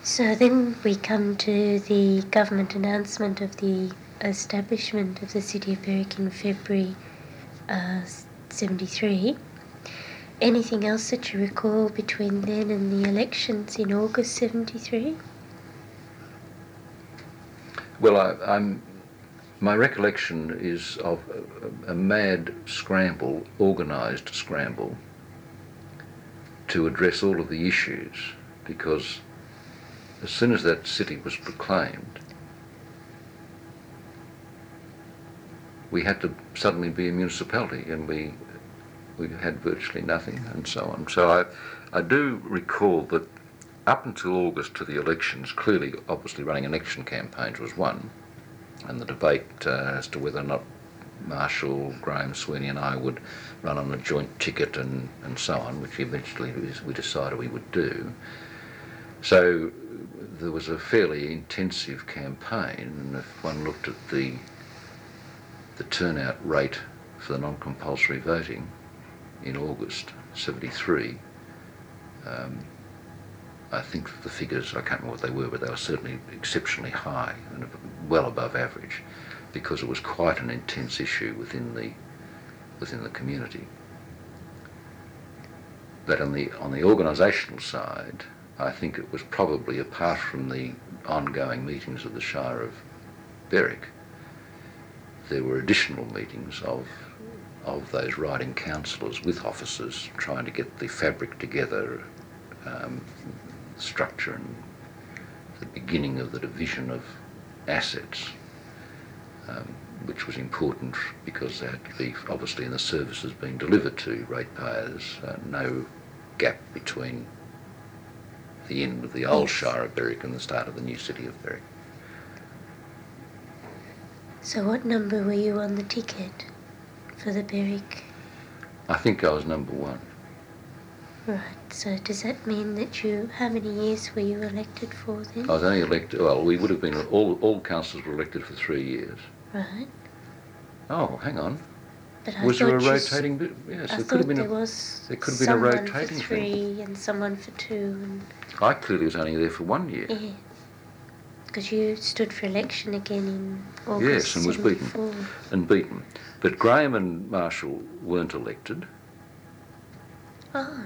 So then we come to the government announcement of the establishment of the City of Berwick in February 73. Anything else that you recall between then and the elections in August 73? Well, my recollection is of a mad scramble, organised scramble, to address all of the issues, because as soon as that city was proclaimed, we had to suddenly be a municipality, and we had virtually nothing, and so on. So I do recall that up until August to the elections, clearly, obviously running election campaigns was one, and the debate as to whether or not Marshall, Graham Sweeney and I would run on a joint ticket and so on, which eventually we decided we would do. So there was a fairly intensive campaign, and if one looked at the turnout rate for the non-compulsory voting in August 73, I think the figures, I can't remember what they were, but they were certainly exceptionally high and well above average, because it was quite an intense issue within the community. But on the organisational side, I think it was probably, apart from the ongoing meetings of the Shire of Berwick, there were additional meetings of those riding councillors with officers trying to get the fabric together, structure and the beginning of the division of assets, which was important because there had to be, obviously, in the services being delivered to ratepayers, no gap between the end of the old Shire of Berwick and the start of the new City of Berwick. So what number were you on the ticket for the Berwick? I think I was number one. Right, so does that mean that how many years were you elected for then? I was only elected, well, we would have been, all councillors were elected for 3 years. Right. Oh, hang on. But was there a rotating bit? Yes, there could have been a rotating for 3 and someone for 2. And I clearly was only there for 1 year. Yeah, because you stood for election again in August. Yes, and was beaten. But Graham and Marshall weren't elected. Oh.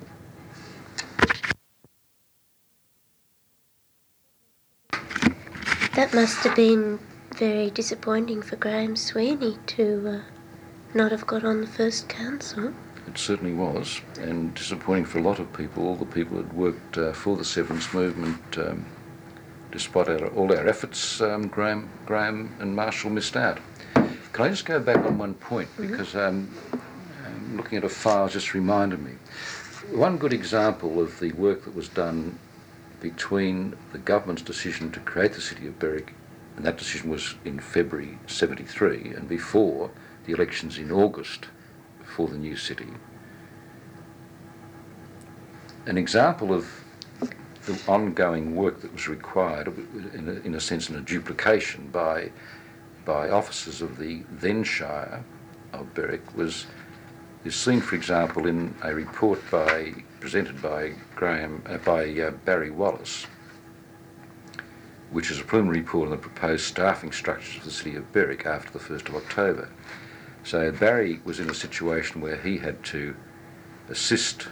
That must have been very disappointing for Graham Sweeney to not have got on the first council. It certainly was, and disappointing for a lot of people, all the people that worked for the Sevens movement. Despite all our efforts, Graham and Marshall missed out. Can I just go back on one point, because looking at a file just reminded me. One good example of the work that was done between the government's decision to create the City of Berwick, and that decision was in February 73, and before the elections in August for the new city. An example of the ongoing work that was required, in a sense, in a duplication by officers of the then Shire of Berwick, is seen, for example, in a report presented by Barry Wallace, which is a preliminary report on the proposed staffing structures of the City of Berwick after the 1st of October. So Barry was in a situation where he had to assist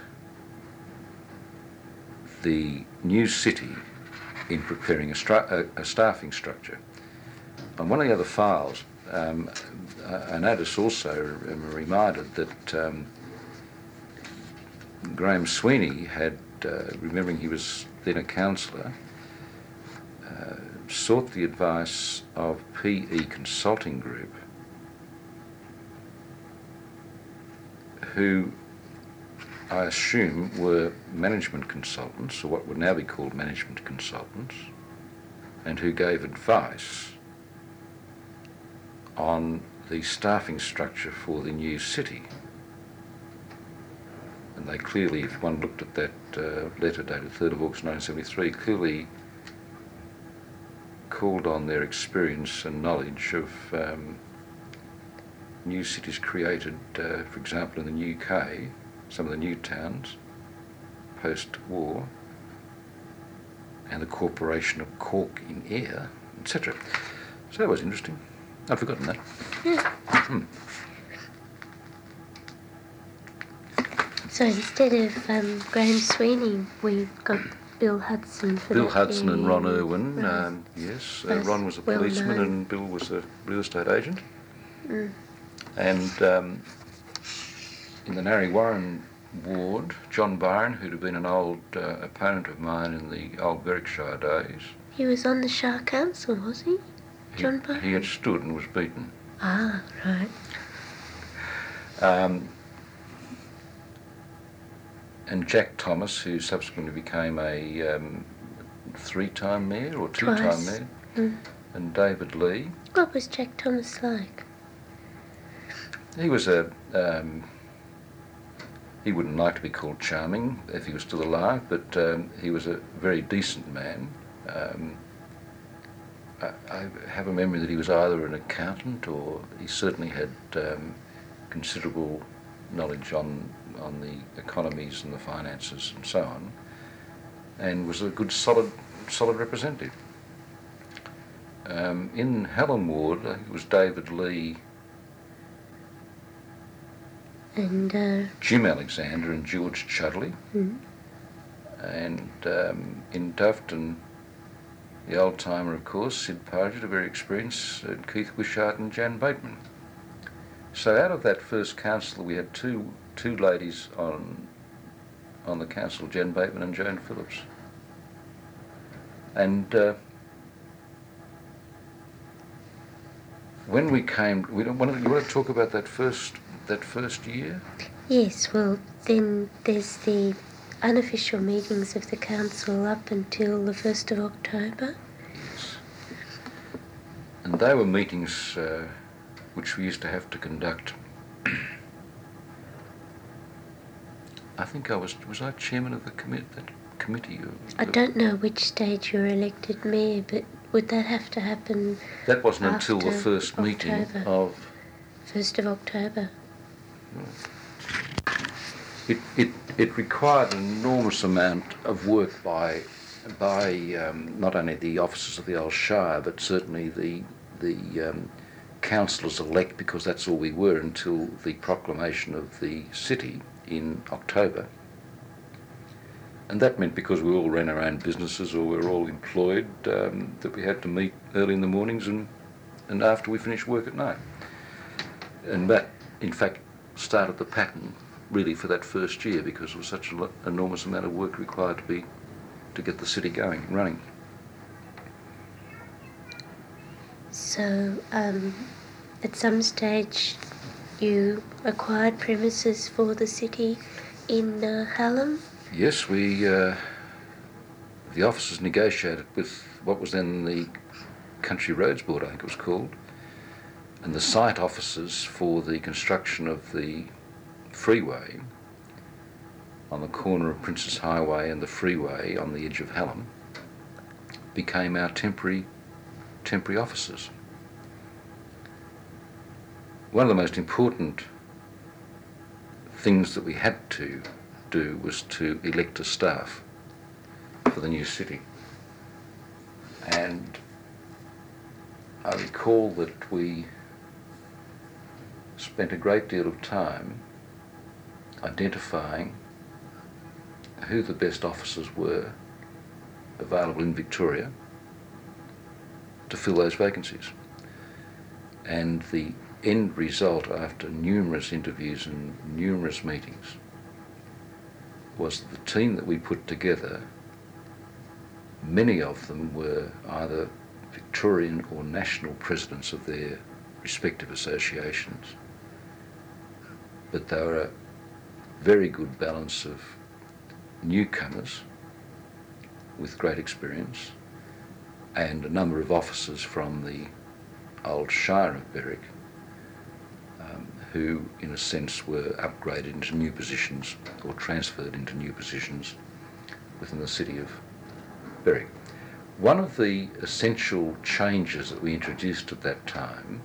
the new city in preparing a staffing structure. On one of the other files, I notice also, I'm reminded that Graham Sweeney had, remembering he was then a councillor, sought the advice of PE Consulting Group, who I assume were management consultants, or what would now be called management consultants, and who gave advice on the staffing structure for the new city. And they clearly, if one looked at that letter dated 3rd of August 1973, clearly called on their experience and knowledge of new cities created, for example, in the UK, some of the new towns, post-war, and the Corporation of Cork in Air, etc. So that was interesting. I'd forgotten that. Yeah. So instead of Graham Sweeney, we got Bill Hudson for Bill that Hudson and area. Ron Irwin, Right. yes. Both Ron was a well policeman known. and Bill was a real estate agent. Mm. And in the Narre Warren ward, John Byron, who'd have been an old opponent of mine in the old Berwickshire days. He was on the Shire Council, was he? John Byron? He had stood and was beaten. Ah, right. And Jack Thomas, who subsequently became a three-time mayor or two-time Twice. mayor, Mm. and David Lee. What was Jack Thomas like? He was he wouldn't like to be called charming if he was still alive, but he was a very decent man. I have a memory that he was either an accountant or he certainly had considerable knowledge on the economies and the finances and so on, and was a good solid representative. In Hallam Ward, I think it was David Lee, And Jim Alexander and George Chudley. mm. And in Doveton, the old timer, of course, Sid Paget, a very experienced, and Keith Wishart and Jan Bateman. So out of that first council, we had two ladies on the council, Jan Bateman and Joan Phillips. And when we came, you want to talk about that first year? Yes, well, then there's the unofficial meetings of the council up until the 1st of October. Yes. And they were meetings which we used to have to conduct. I think was I chairman of that committee? I don't know which stage you're elected mayor, but would that have to happen That wasn't until the after first meeting October? of... 1st of October. It required an enormous amount of work by not only the officers of the old Shire, but certainly the councillors elect, because that's all we were until the proclamation of the city in October. And that meant, because we all ran our own businesses or we were all employed, that we had to meet early in the mornings and after we finished work at night. And that, in fact, started the pattern really for that first year, because there was such an enormous amount of work required to get the city going and running. So, at some stage, you acquired premises for the city in Hallam? Yes, the officers negotiated with what was then the Country Roads Board, I think it was called, and the site officers for the construction of the freeway on the corner of Princes Highway and the freeway on the edge of Hallam became our temporary officers. One of the most important things that we had to do was to elect a staff for the new city. And I recall that we spent a great deal of time identifying who the best officers were available in Victoria to fill those vacancies. And the end result, after numerous interviews and numerous meetings, was that the team that we put together, many of them were either Victorian or national presidents of their respective associations, but they were a very good balance of newcomers with great experience and a number of officers from the old Shire of Berwick who, in a sense, were upgraded into new positions or transferred into new positions within the city of Berwick. One of the essential changes that we introduced at that time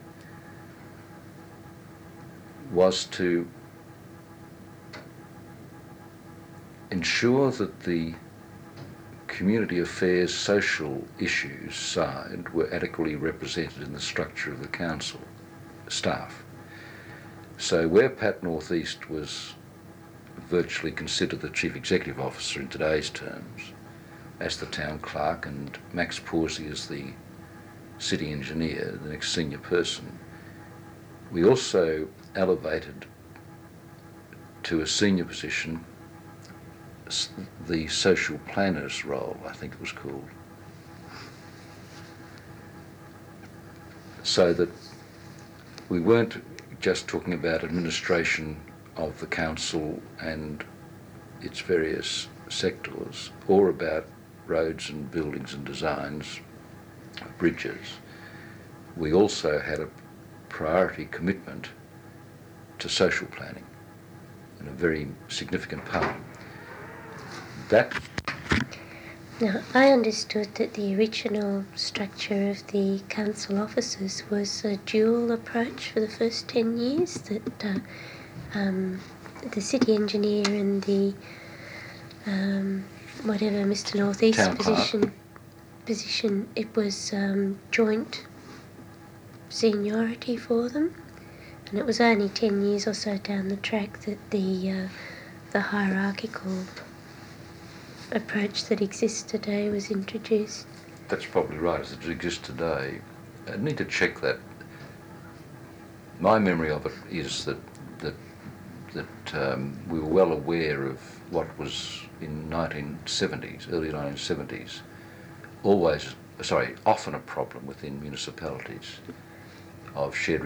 was to ensure that the community affairs, social issues side were adequately represented in the structure of the council staff. So where Pat North East was virtually considered the chief executive officer in today's terms, as the town clerk, and Max Pawsey as the city engineer, the next senior person, we also elevated to a senior position the social planner's role, I think it was called, so that we weren't just talking about administration of the council and its various sectors, or about roads and buildings and designs, bridges. We also had a priority commitment to social planning in a very significant part. That. Now, I understood that the original structure of the council offices was a dual approach for the first 10 years, that the city engineer and the whatever Mr. North East position, it was joint seniority for them, and it was only 10 years or so down the track that the hierarchical approach that exists today was introduced. That's probably right, as it exists today. I need to check that. My memory of it is that we were well aware of what was in early 1970s, often a problem within municipalities of shared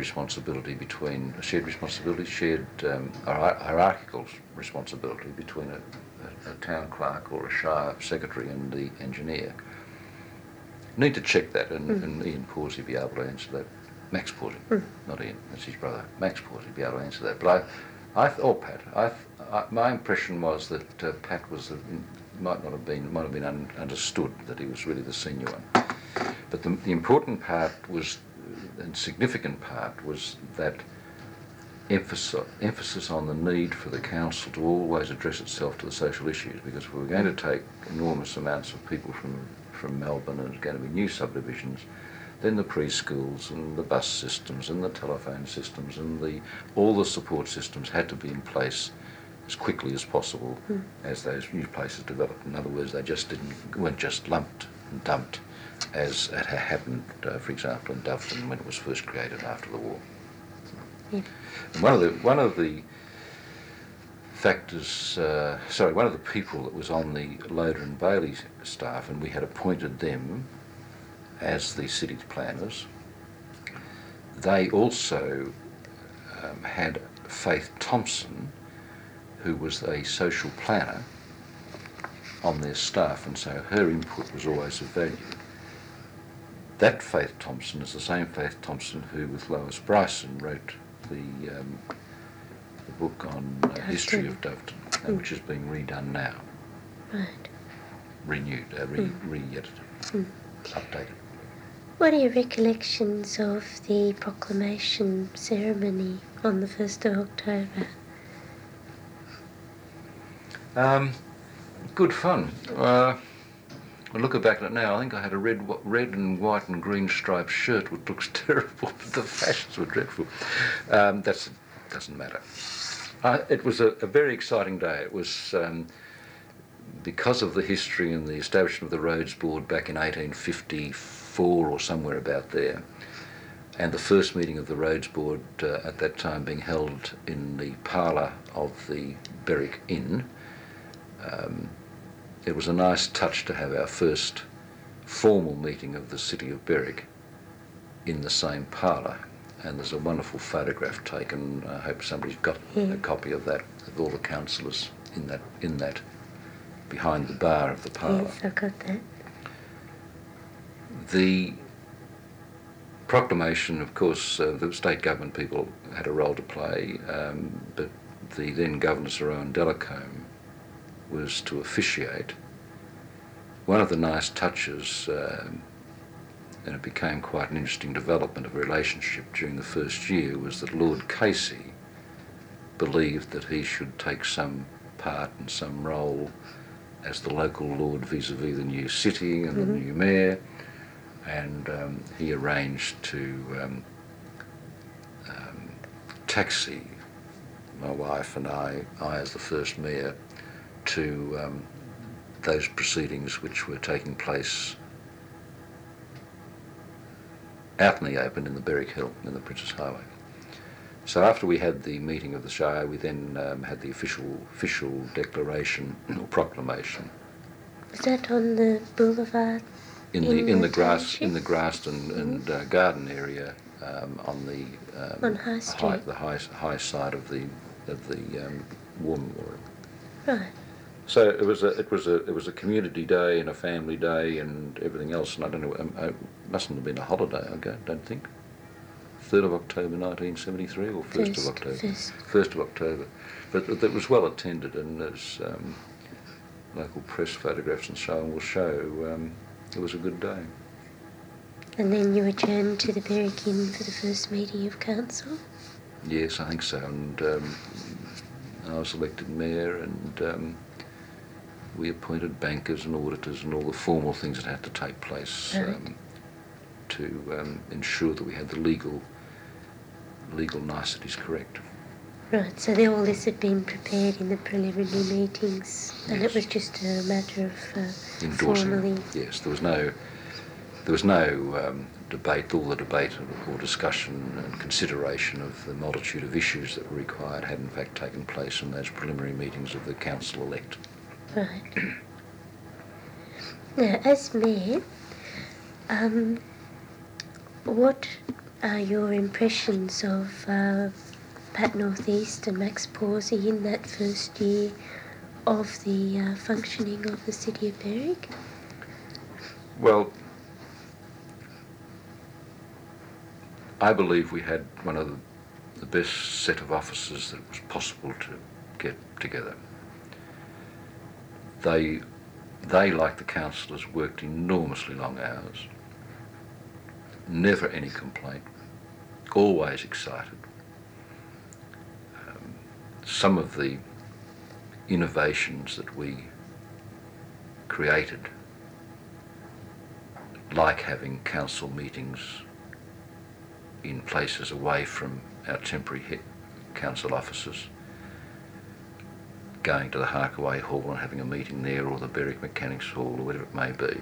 hierarchical responsibility between a town clerk or a shire secretary and the engineer. Need to check that, and Ian Pawsey be able to answer that. Max Pawsey, not Ian, that's his brother. Max Pawsey be able to answer that. But Pat. My impression was that Pat might have been understood that he was really the senior one. But the important part was, and significant part, was that emphasis on the need for the council to always address itself to the social issues, because we were going to take enormous amounts of people from Melbourne, and it was going to be new subdivisions, then the preschools and the bus systems and the telephone systems and all the support systems had to be in place as quickly as possible as those new places developed. In other words, they weren't just lumped and dumped as it had happened, for example, in Doveton when it was first created after the war. Yeah. And one of the people that was on the Loader and Bailey staff, and we had appointed them as the city planners, they also had Faith Thompson, who was a social planner, on their staff, and so her input was always of value. That Faith Thompson is the same Faith Thompson who, with Lois Bryson, wrote the book on history of Doveton, which is being redone now. Right. Renewed, re-edited, updated. What are your recollections of the proclamation ceremony on the 1st of October? Good fun. I look back at it now, I think I had a red and white and green striped shirt, which looks terrible, but the fashions were dreadful. That doesn't matter. It was a very exciting day. It was because of the history and the establishment of the Roads Board back in 1854 or somewhere about there, and the first meeting of the Roads Board at that time being held in the parlour of the Berwick Inn. It was a nice touch to have our first formal meeting of the city of Berwick in the same parlour, and there's a wonderful photograph taken. I hope somebody's got a copy of that, of all the councillors in that behind the bar of the parlour. Yes, I've got that. The proclamation, of course, the state government people had a role to play, but the then Governor Sir Owen Delacombe was to officiate. One of the nice touches, and it became quite an interesting development of a relationship during the first year, was that Lord Casey believed that he should take some part and some role as the local lord vis-a-vis the new city and the new mayor, and he arranged to taxi my wife and I as the first mayor, to those proceedings which were taking place out in the open in the Berwick Hill, in the Princes Highway. So after we had the meeting of the Shire, we then had the official declaration or proclamation. Was that on the boulevard? In the grassed and garden area on the on High Street, the high side of the War Memorial. Right. So it was a community day and a family day and everything else. And I don't know, it mustn't have been a holiday. I don't think. 3rd of October 1973 or 1st of October. 1st of October. But it was well attended, and as local press photographs and so on will show, it was a good day. And then you adjourned to the Berwick Inn for the first meeting of council? Yes, I think so. And I was elected mayor, and we appointed bankers and auditors and all the formal things that had to take place to ensure that we had the legal niceties correct. Right, so all this had been prepared in the preliminary meetings, and yes. It was just a matter of endorsing. Formally. Yes, there was no debate. All the debate or discussion and consideration of the multitude of issues that were required had in fact taken place in those preliminary meetings of the council-elect. Right. Now, as mayor, what are your impressions of Pat North East and Max Pawsey in that first year of the functioning of the City of Berwick? Well, I believe we had one of the best set of officers that it was possible to get together. They, like the councillors, worked enormously long hours. Never any complaint. Always excited. Some of the innovations that we created, like having council meetings in places away from our temporary council offices, going to the Harkaway Hall and having a meeting there, or the Berwick Mechanics Hall, or whatever it may be.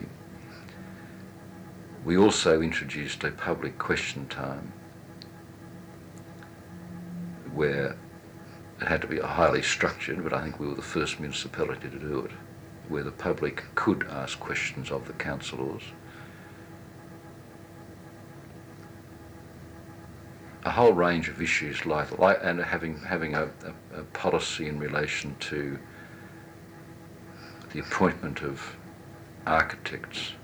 We also introduced a public question time where it had to be highly structured, but I think we were the first municipality to do it, where the public could ask questions of the councillors. A whole range of issues and having a policy in relation to the appointment of architects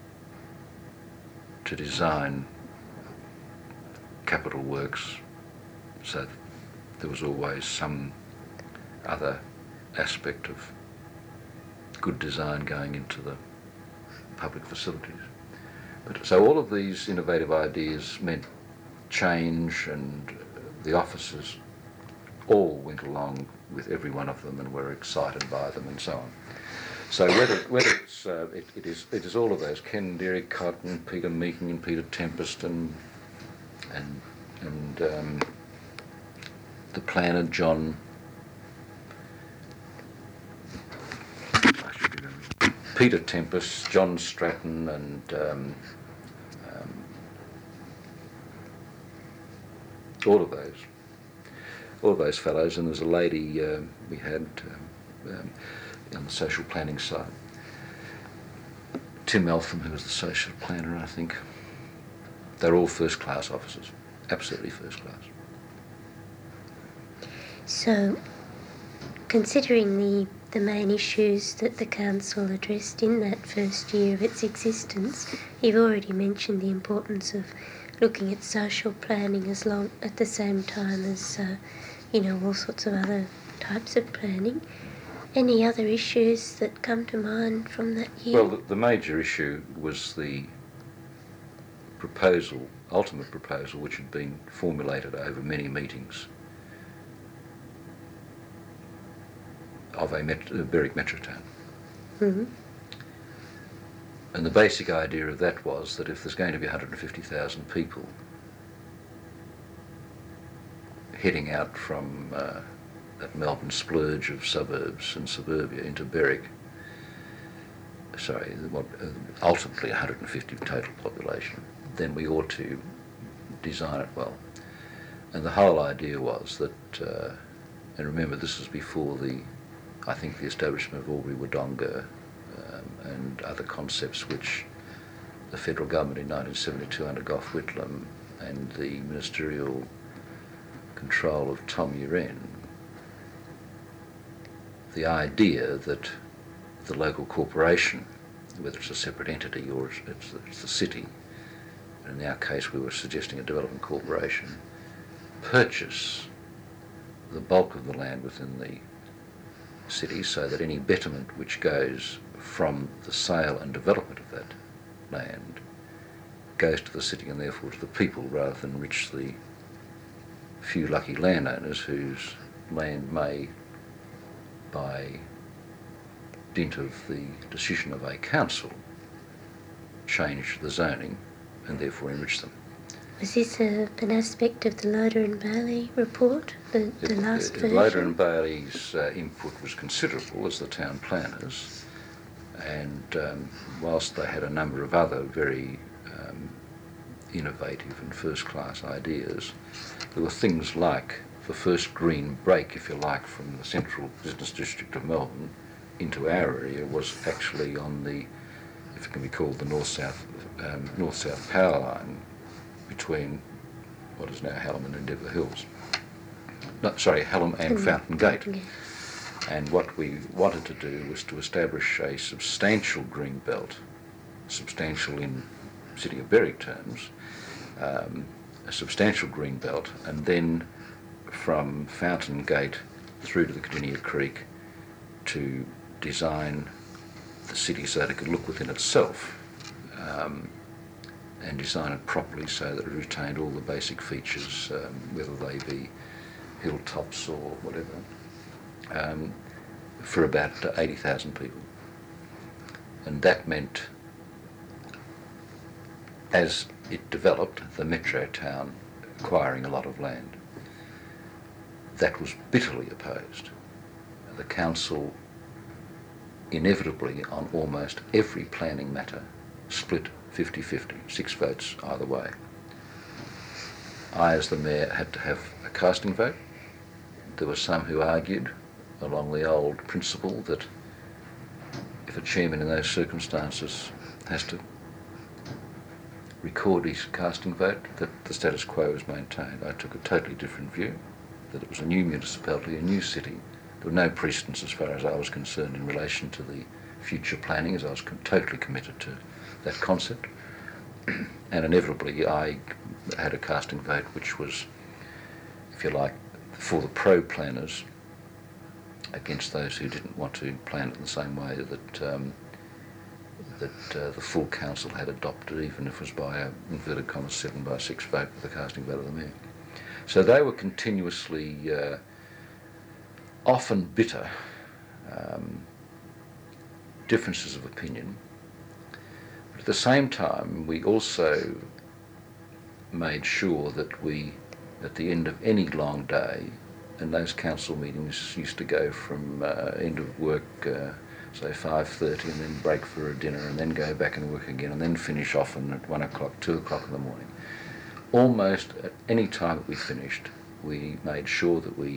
to design capital works, so that there was always some other aspect of good design going into the public facilities. But so all of these innovative ideas meant change, and the officers all went along with every one of them and were excited by them and so on. So whether it's it is all of those, Ken Derrick Cotton, Peter Meeking and Peter Tempest and the planner John, Peter Tempest, John Stratton and all of those fellows, and there's a lady we had on the social planning side, Tim Eltham, who was the social planner, I think. They're all first-class officers, absolutely first-class. So, considering the main issues that the council addressed in that first year of its existence, you've already mentioned the importance of looking at social planning at the same time as, all sorts of other types of planning. Any other issues that come to mind from that year? Well, the major issue was the ultimate proposal, which had been formulated over many meetings, of a Berwick Metrotown. Mm-hmm. And the basic idea of that was that if there's going to be 150,000 people heading out from that Melbourne splurge of suburbs and suburbia into Berwick, ultimately 150 total population, then we ought to design it well. And the whole idea was that, and remember this was before the establishment of Albury Wodonga and other concepts which the federal government in 1972 under Gough Whitlam and the ministerial control of Tom Uren, the idea that the local corporation, whether it's a separate entity or it's the city, and in our case we were suggesting a development corporation, purchase the bulk of the land within the city so that any betterment which goes from the sale and development of that land goes to the city and therefore to the people rather than enrich the few lucky landowners whose land may, by dint of the decision of a council, change the zoning and therefore enrich them. Was this an aspect of the Loader and Bailey report, the last version? Loader and Bailey's input was considerable as the town planners, and whilst they had a number of other very innovative and first-class ideas, there were things like the first green break, if you like, from the central business district of Melbourne into our area was actually on the, if it can be called, the north-south power line between what is now Hallam and Endeavour Hills. Hallam and Fountain Gate. And what we wanted to do was to establish a substantial green belt, substantial in City of Berwick terms, a substantial green belt, and then from Fountain Gate through to the Cardinia Creek to design the city so that it could look within itself, and design it properly so that it retained all the basic features, whether they be hilltops or whatever, for about 80,000 people. And that meant, as it developed, the metro town acquiring a lot of land. That was bitterly opposed. The council inevitably, on almost every planning matter, split 50-50, 6 votes either way. I, as the mayor, had to have a casting vote. There were some who argued along the old principle that if a chairman in those circumstances has to record his casting vote, that the status quo is maintained. I took a totally different view, that it was a new municipality, a new city. There were no precedents as far as I was concerned in relation to the future planning, as I was totally committed to that concept. And inevitably I had a casting vote which was, if you like, for the pro-planners against those who didn't want to plan it in the same way that the full council had adopted, even if it was by a inverted commas 7-6 vote with the casting vote of the mayor. So they were continuously often bitter differences of opinion. But at the same time, we also made sure that we, at the end of any long day, and those council meetings used to go from end of work, say 5:30, and then break for a dinner, and then go back and work again, and then finish often at 1 o'clock, 2 o'clock in the morning. Almost at any time that we finished, we made sure that we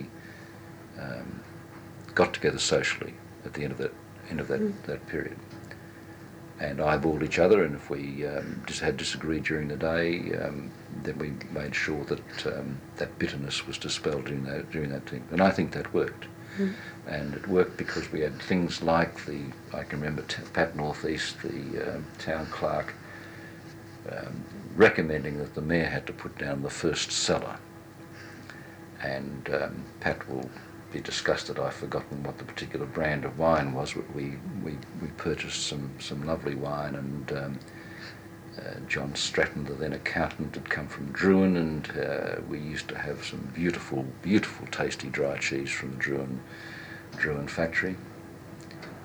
got together socially at the end of that period, and eyeballed each other. And if we just had disagreed during the day, then we made sure that that bitterness was dispelled during that thing. And I think that worked. And it worked because we had things like I can remember Pat North East, the town clerk, recommending that the mayor had to put down the first cellar. And Pat will be disgusted I've forgotten what the particular brand of wine was. We purchased some lovely wine, and John Stratton, the then accountant, had come from Druin, and we used to have some beautiful, beautiful tasty dry cheese from the Druin factory.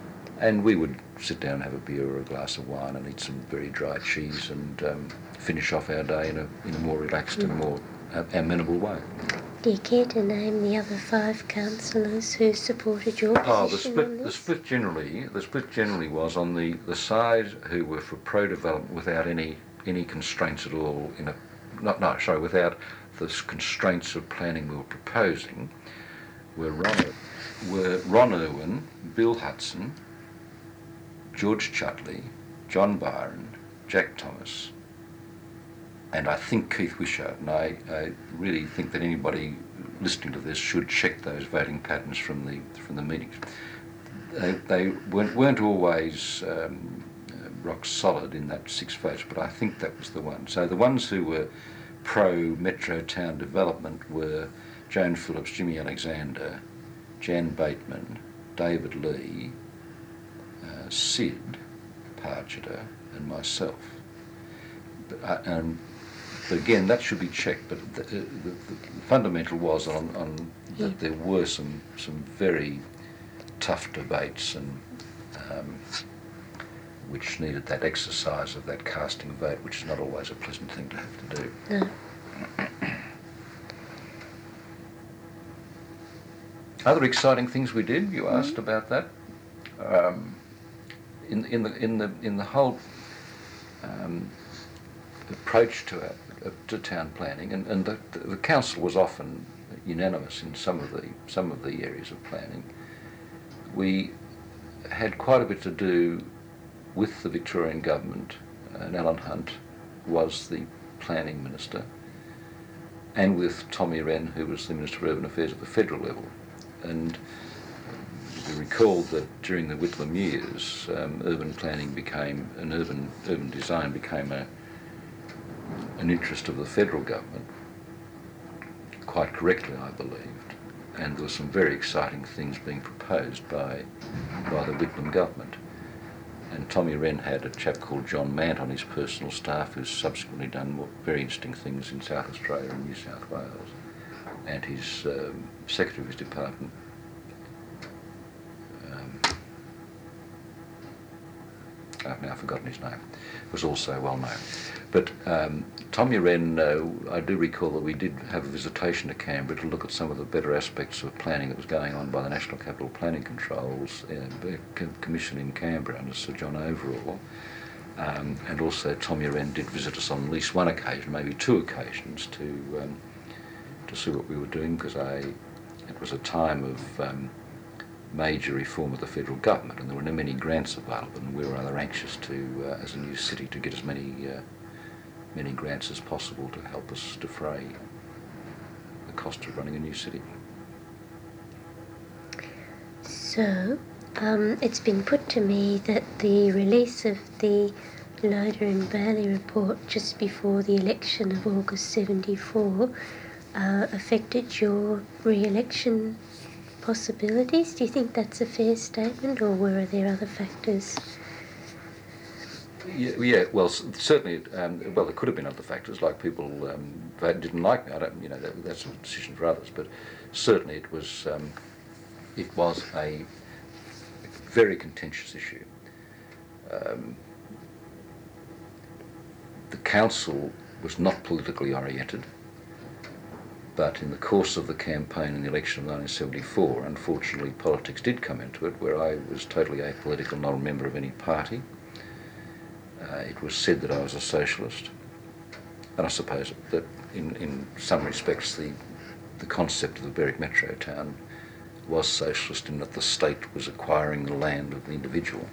And we would sit down and have a beer or a glass of wine and eat some very dry cheese and finish off our day in a more relaxed and more amenable way. Do you care to name the other 5 councillors who supported your position on this? The split generally was on the side who were for pro-development without any constraints at all without the constraints of planning we were proposing, were Ron Irwin, Bill Hudson, George Chutley, John Byron, Jack Thomas, and I think Keith Wishart. And I really think that anybody listening to this should check those voting patterns from the meetings. They weren't always rock solid in that 6 votes, but I think that was the one. So the ones who were pro-metro town development were Joan Phillips, Jimmy Alexander, Jan Bateman, David Lee, Sid Pargeter and myself. But again, that should be checked, but the fundamental was on that there were some very tough debates and which needed that exercise of that casting vote, which is not always a pleasant thing to have to do. No. Other exciting things we did. You asked about that. In the whole approach to town planning, and the council was often unanimous in some of the areas of planning. We had quite a bit to do with the Victorian government, and Alan Hunt was the planning minister, and with Tommy Wren, who was the Minister for Urban Affairs at the federal level. And we recall that during the Whitlam years, urban planning became, and urban design became an interest of the federal government, quite correctly I believed, and there were some very exciting things being proposed by the Whitlam government. And Tommy Wren had a chap called John Mant on his personal staff, who's subsequently done very interesting things in South Australia and New South Wales. And his secretary of his department, I've now forgotten his name, was also well known. But Tommy Wren, I do recall that we did have a visitation to Canberra to look at some of the better aspects of planning that was going on by the National Capital Planning Controls Commission in Canberra under Sir John Overall. And also Tommy Wren did visit us on at least one occasion, maybe 2 occasions, to see what we were doing, because it was a time of major reform of the federal government, and there were many grants available, and we were rather anxious to, as a new city, to get as many grants as possible to help us defray the cost of running a new city. So, it's been put to me that the release of the Loader and Bailey report just before the election of August 74 affected your re-election possibilities. Do you think that's a fair statement, or were there other factors? Yeah. Well, certainly. Well, there could have been other factors, like people didn't like me. I don't. That's a decision for others. But certainly, it was a very contentious issue. The council was not politically oriented. But in the course of the campaign in the election of 1974, unfortunately, politics did come into it, where I was totally apolitical, not a member of any party. It was said that I was a socialist, and I suppose that in some respects the concept of the Berwick Metro town was socialist in that the state was acquiring the land of the individual.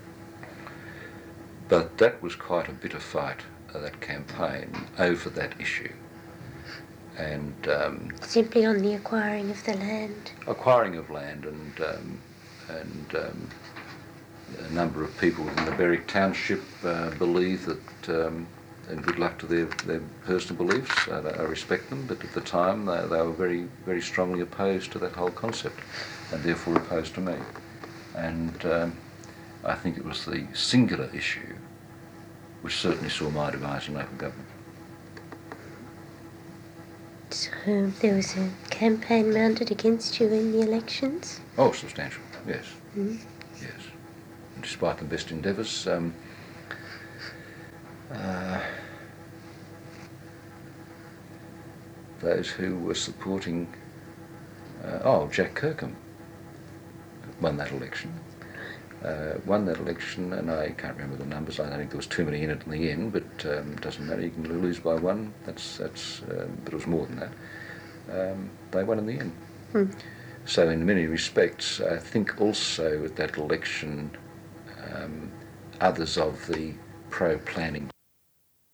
But that was quite a bitter fight, that campaign, over that issue. And simply on the acquiring of the land. Acquiring of land, and a number of people within the Berwick township believe that, and good luck to their personal beliefs. I respect them, but at the time they were very, very strongly opposed to that whole concept, and therefore opposed to me. And I think it was the singular issue which certainly saw my demise in local government. So there was a campaign mounted against you in the elections? Oh, substantial, yes. Mm. Yes. despite the best endeavours. Those who were supporting, Jack Kirkham won that election. And I can't remember the numbers. I don't think there was too many in it in the end, but it doesn't matter. You can lose by one. But it was more than that. They won in the end. So in many respects, I think also at that election, others of the pro-planning